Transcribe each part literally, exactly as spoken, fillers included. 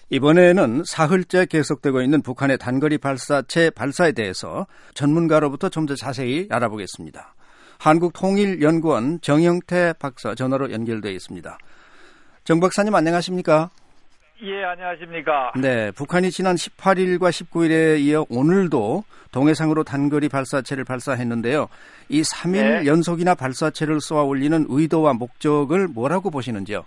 이번에는 사흘째 계속되고 있는 북한의 단거리 발사체 발사에 대해서 전문가로부터 좀 더 자세히 알아보겠습니다. 한국통일연구원 정영태 박사 전화로 연결되어 있습니다. 정 박사님 안녕하십니까? 예, 안녕하십니까? 네, 북한이 지난 십팔 일과 십구 일에 이어 오늘도 동해상으로 단거리 발사체를 발사했는데요. 이 삼 일 네. 연속이나 발사체를 쏘아 올리는 의도와 목적을 뭐라고 보시는지요?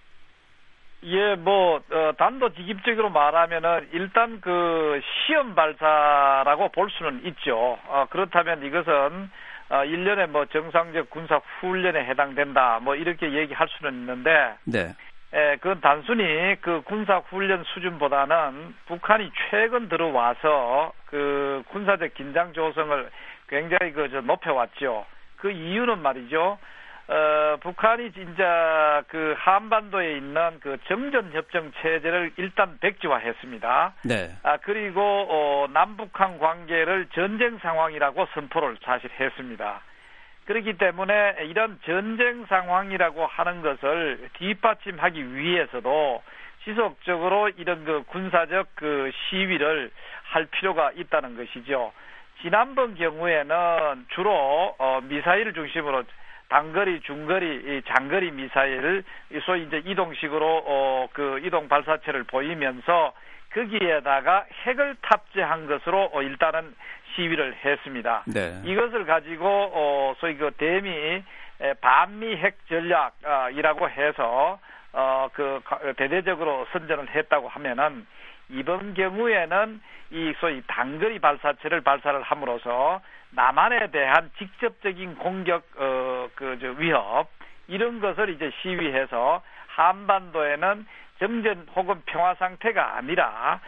예, 뭐 어, 단도직입적으로 말하면은 일단 그 시험 발사라고 볼 수는 있죠. 어, 그렇다면 이것은 어, 일 년에 뭐 정상적 군사 훈련에 해당된다. 뭐 이렇게 얘기할 수는 있는데, 네. 에, 그건 단순히 그 군사 훈련 수준보다는 북한이 최근 들어와서 그 군사적 긴장 조성을 굉장히 그 저 높여왔죠. 그 이유는 말이죠. 어, 북한이 진짜 그 한반도에 있는 그 정전협정 체제를 일단 백지화했습니다. 네. 아, 그리고, 어, 남북한 관계를 전쟁 상황이라고 선포를 사실 했습니다. 그렇기 때문에 이런 전쟁 상황이라고 하는 것을 뒷받침하기 위해서도 지속적으로 이런 그 군사적 그 시위를 할 필요가 있다는 것이죠. 지난번 경우에는 주로, 어, 미사일을 중심으로 단거리, 중거리, 장거리 미사일, 소위 이제 이동식으로 어, 그 이동 발사체를 보이면서 거기에다가 핵을 탑재한 것으로 어, 일단은 시위를 했습니다. 네. 이것을 가지고 어, 소위 그 대미 반미 핵 전략이라고 해서 어, 그 대대적으로 선전을 했다고 하면은 이번 경우에는 이 소위 단거리 발사체를 발사를 함으로써 남한에 대한 직접적인 공격, 어, 그, 저, 위협, 이런 것을 이제 시위해서 한반도에는 정전 혹은 평화 상태가 아니라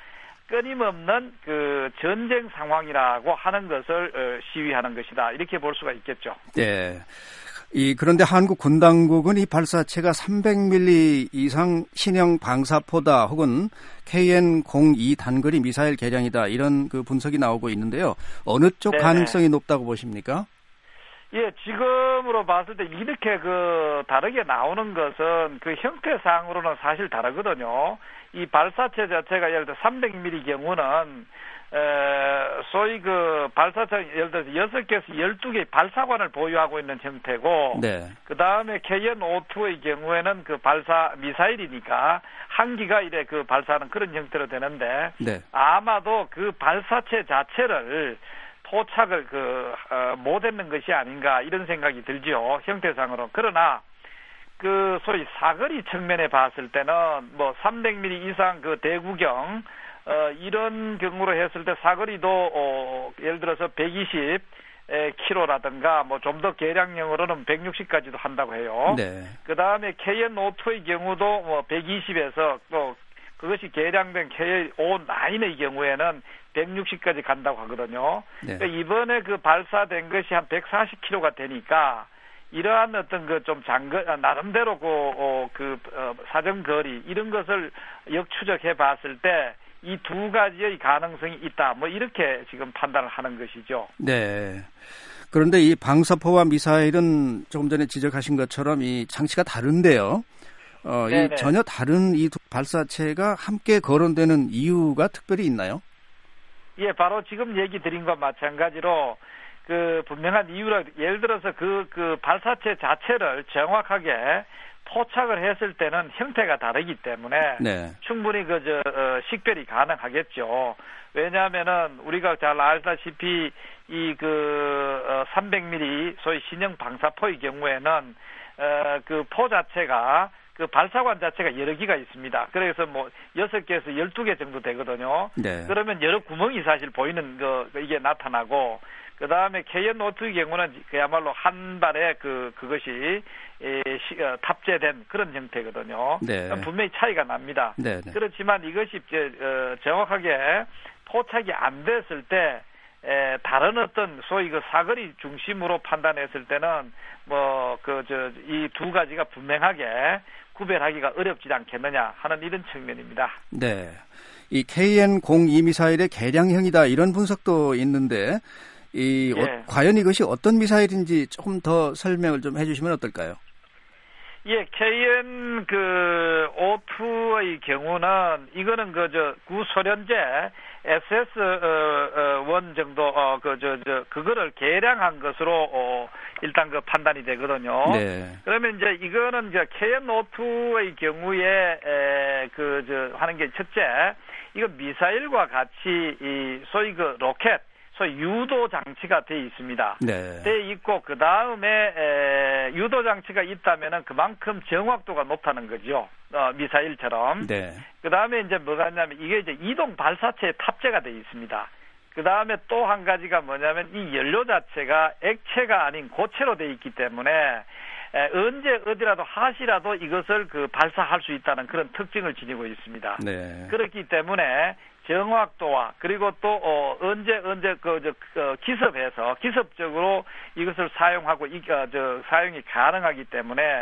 끊임없는 그 전쟁 상황이라고 하는 것을 어, 시위하는 것이다. 이렇게 볼 수가 있겠죠. 네. 이, 그런데 한국 군 당국은 이 발사체가 삼백 밀리미터 이상 신형 방사포다 혹은 케이엔 공이 단거리 미사일 개량이다 이런 그 분석이 나오고 있는데요. 어느 쪽 네네. 가능성이 높다고 보십니까? 예, 지금으로 봤을 때 이렇게 그 다르게 나오는 것은 그 형태상으로는 사실 다르거든요. 이 발사체 자체가 예를 들어 삼백 밀리미터 경우는 에, 소위 그 발사체 예를 들어서 여섯 개에서 열두 개의 발사관을 보유하고 있는 형태고, 네. 그 다음에 케이엔 오이의 경우에는 그 발사 미사일이니까 한 기가 이래 그 발사하는 그런 형태로 되는데, 네. 아마도 그 발사체 자체를 포착을 그 어, 못했는 것이 아닌가 이런 생각이 들죠, 형태상으로. 그러나 그 소위 사거리 측면에 봤을 때는 뭐 삼백 밀리미터 이상 그 대구경 어, 이런 경우로 했을 때 사거리도, 어, 예를 들어서 백이십 킬로미터라든가, 뭐 좀 더 개량형으로는 백육십까지도 한다고 해요. 네. 그 다음에 케이엔 오이의 경우도 뭐 백이십에서 또 그것이 개량된 케이엔 오십구의 경우에는 백육십까지 간다고 하거든요. 네. 그러니까 이번에 그 발사된 것이 한 백사십 킬로미터가 되니까 이러한 어떤 그 좀 장거 나름대로 그, 어, 그 어, 사정거리 이런 것을 역추적해 봤을 때 이 두 가지의 가능성이 있다. 뭐 이렇게 지금 판단을 하는 것이죠. 네. 그런데 이 방사포와 미사일은 조금 전에 지적하신 것처럼 이 장치가 다른데요. 어, 이 전혀 다른 이 두 발사체가 함께 거론되는 이유가 특별히 있나요? 예, 바로 지금 얘기 드린 것과 마찬가지로 그 분명한 이유라, 예를 들어서 그, 그 발사체 자체를 정확하게 포착을 했을 때는 형태가 다르기 때문에 네. 충분히 그, 저, 어, 식별이 가능하겠죠. 왜냐하면은 우리가 잘 알다시피 이 그, 어, 삼백 밀리미터 소위 신형 방사포의 경우에는, 어, 그 포 자체가 그 발사관 자체가 여러 개가 있습니다. 그래서 뭐 여섯 개에서 열두 개 정도 되거든요. 네. 그러면 여러 구멍이 사실 보이는 거 이게 나타나고, 그 다음에 케이엔 오이의 경우는 그야말로 한 발에 그 그것이 에, 시, 어, 탑재된 그런 형태거든요. 네. 분명히 차이가 납니다. 네, 네. 그렇지만 이것이 저, 어, 정확하게 포착이 안 됐을 때 에, 다른 어떤 소위 그 사거리 중심으로 판단했을 때는 뭐 그 저 이 두 가지가 분명하게 구별하기가 어렵지 않겠느냐 하는 이런 측면입니다. 네, 이 케이엔 공이 미사일의 개량형이다 이런 분석도 있는데 이 예. 어, 과연 이것이 어떤 미사일인지 조금 더 설명을 좀 해주시면 어떨까요? 예, 케이엔 그 오투의 경우는 이거는 그 저 구소련제 에스에스 원 정도 어 그 저 저 그거를 개량한 것으로 어 일단 그 판단이 되거든요. 네. 그러면 이제 이거는 이제 케이엔 오투의 경우에 에 그 저 하는 게 첫째, 이거 미사일과 같이 이 소위 그 로켓 소위 유도 장치가 돼 있습니다. 네. 돼 있고 그 다음에 유도 장치가 있다면은 그만큼 정확도가 높다는 거죠. 어, 미사일처럼. 네. 그 다음에 이제 뭐가 있냐면 이게 이제 이동 발사체에 탑재가 돼 있습니다. 그 다음에 또 한 가지가 뭐냐면 이 연료 자체가 액체가 아닌 고체로 돼 있기 때문에 에, 언제 어디라도 하시라도 이것을 그 발사할 수 있다는 그런 특징을 지니고 있습니다. 네. 그렇기 때문에 정확도와 그리고 또 어, 언제 언제 그 저 그, 기습해서 기습적으로 이것을 사용하고 이, 어, 저 사용이 가능하기 때문에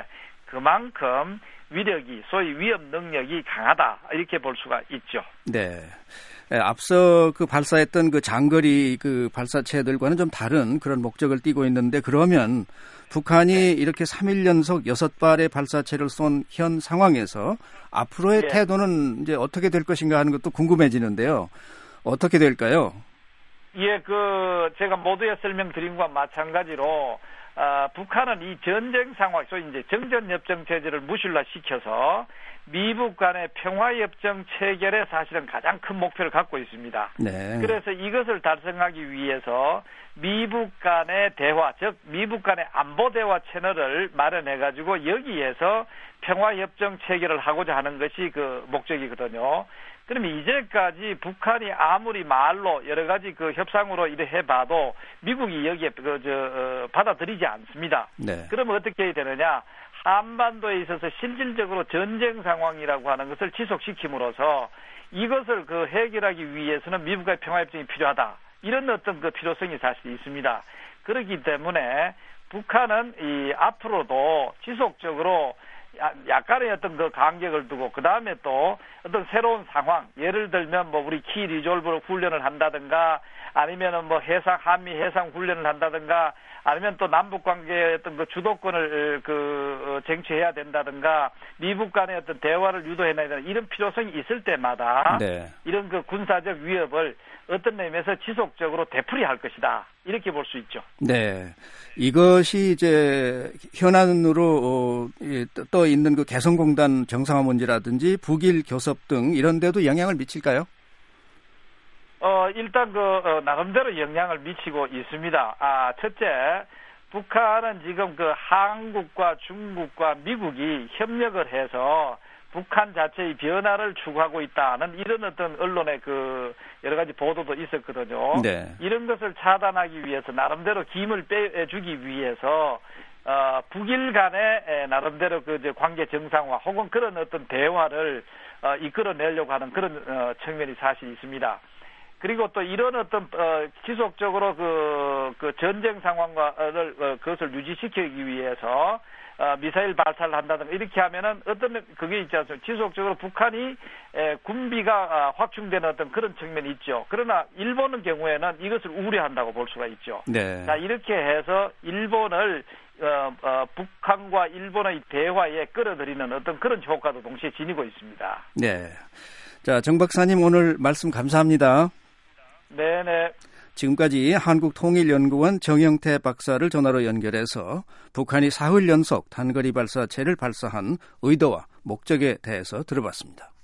그만큼 위력이 소위 위협 능력이 강하다 이렇게 볼 수가 있죠. 네. 네, 앞서 그 발사했던 그 장거리 그 발사체들과는 좀 다른 그런 목적을 띠고 있는데 그러면 북한이 네. 이렇게 삼 일 연속 여섯 발의 발사체를 쏜 현 상황에서 앞으로의 네. 태도는 이제 어떻게 될 것인가 하는 것도 궁금해지는데요. 어떻게 될까요? 예, 그 제가 모두에 설명드린 것과 마찬가지로 어, 북한은 이 전쟁 상황, 소위 이제 정전협정 체제를 무실화시켜서 미북 간의 평화협정 체결에 사실은 가장 큰 목표를 갖고 있습니다. 네. 그래서 이것을 달성하기 위해서 미북 간의 대화, 즉 미북 간의 안보 대화 채널을 마련해가지고 여기에서 평화협정 체결을 하고자 하는 것이 그 목적이거든요. 그러면 이제까지 북한이 아무리 말로 여러 가지 그 협상으로 이래 해봐도 미국이 여기에 그 저 어, 받아들이지 않습니다. 네. 그러면 어떻게 해야 되느냐? 한반도에 있어서 실질적으로 전쟁 상황이라고 하는 것을 지속시킴으로써 이것을 그 해결하기 위해서는 미국과의 평화협정이 필요하다. 이런 어떤 그 필요성이 사실 있습니다. 그렇기 때문에 북한은 이 앞으로도 지속적으로 약간의 어떤 그 간격을 두고 그 다음에 또 어떤 새로운 상황, 예를 들면 뭐 우리 키 리졸브 훈련을 한다든가 아니면은 뭐 해상 한미 해상 훈련을 한다든가 아니면 또 남북 관계의 어떤 그 주도권을 그 쟁취해야 된다든가 미북 간의 어떤 대화를 유도해내야 되는 이런 필요성이 있을 때마다 네. 이런 그 군사적 위협을 어떤 의미에서 지속적으로 되풀이할 것이다. 이렇게 볼 수 있죠. 네. 이것이 이제 현안으로 떠 있는 그 개성공단 정상화 문제라든지 북일 교섭 등 이런 데도 영향을 미칠까요? 어, 일단 그 어, 나름대로 영향을 미치고 있습니다. 아, 첫째, 북한은 지금 그 한국과 중국과 미국이 협력을 해서 북한 자체의 변화를 추구하고 있다는 이런 어떤 언론의 그 여러 가지 보도도 있었거든요. 네. 이런 것을 차단하기 위해서 나름대로 김을 빼주기 위해서 어, 북일 간의 나름대로 그 관계 정상화 혹은 그런 어떤 대화를 어, 이끌어내려고 하는 그런 어, 측면이 사실 있습니다. 그리고 또 이런 어떤 어, 지속적으로 그, 그 전쟁 상황과를 어, 그것을 유지시키기 위해서 어, 미사일 발사를 한다든가 이렇게 하면은 어떤 그게 있지 않습니까? 지속적으로 북한이 에, 군비가 어, 확충되는 어떤 그런 측면이 있죠. 그러나 일본의 경우에는 이것을 우려한다고 볼 수가 있죠. 네. 자, 이렇게 해서 일본을 어, 어, 북한과 일본의 대화에 끌어들이는 어떤 그런 효과도 동시에 지니고 있습니다. 네. 자, 정 박사님 오늘 말씀 감사합니다. 네네. 지금까지 한국통일연구원 정영태 박사를 전화로 연결해서 북한이 사흘 연속 단거리 발사체를 발사한 의도와 목적에 대해서 들어봤습니다.